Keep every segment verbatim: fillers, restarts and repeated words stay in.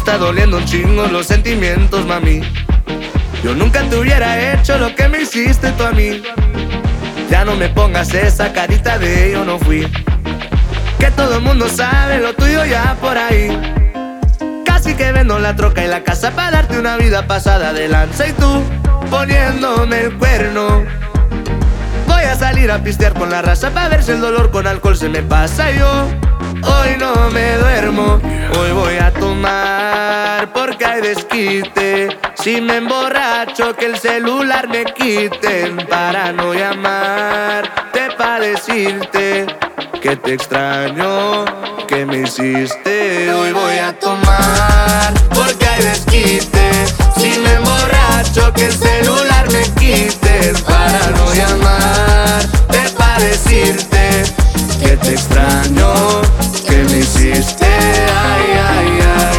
está doliendo un chingo los sentimientos, mami. Yo nunca te hubiera hecho lo que me hiciste tú a mí. Ya no me pongas esa carita de yo no fui. Que todo el mundo sabe lo tuyo ya por ahí. Casi que vendo la troca y la casa para darte una vida pasada de lanza. Y tú poniéndome el cuerno. Voy a salir a pistear con la raza para ver si el dolor con alcohol se me pasa. Yo hoy no me duermo, hoy voy a tomar porque hay desquite. Si me emborracho que el celular me quiten para no llamarte, para decirte que te extraño, que me hiciste. Hoy voy a tomar porque hay desquite. Si me emborracho que el celular me quiten para no llamarte, para decirte que te extraño, que me hiciste. Ay, ay, ay.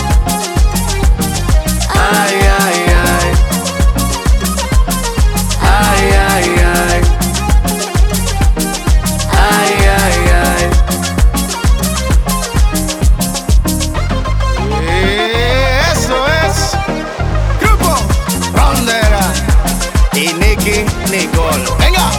Ay, ay, ay. Ay, ay, ay. Ay, ay, ay. Y eso es Grupo Rondera y Nicky Nicole. ¡Venga!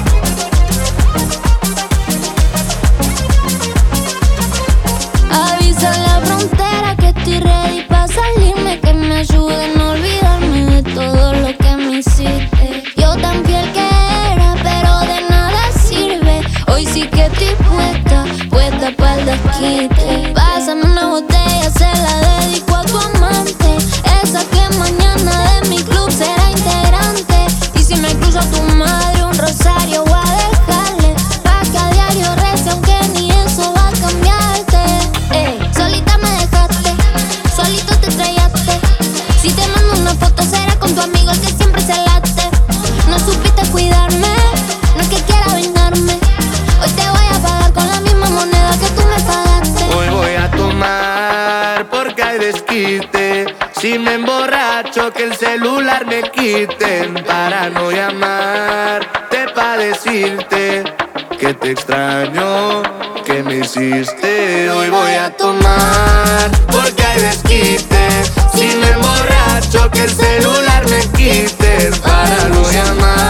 Avisa en la frontera que estoy ready pa' salirme, que me ayuden a olvidarme de todo lo que me hiciste. Yo tan fiel que era, pero de nada sirve. Hoy sí que estoy puesta, puesta pa'l desquite. Pásame una botella, se la dedico a tu amante, esa que mañana de mi club será integrante. Y si me cruzo a tu madre un rosario voy a dejarle, pa' que a diario rece aunque ni eso va a cambiarte. Ey, solita me dejaste, solito te estrellaste. Si te mando una foto será con tu amigo el que siempre se late. No supiste cuidarme, no es que quiera vengarme. Hoy te voy a pagar con la misma moneda que tú me pagaste. Hoy voy a tomar porque hay desquite. Si me emborracho que el celular me quiten para no llamarte, para decirte que te extraño, que me hiciste. Hoy voy a tomar porque hay desquite. Si me emborracho que el celular me quiten para no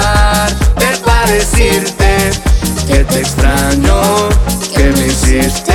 llamarte, para decirte que te extraño, que me hiciste.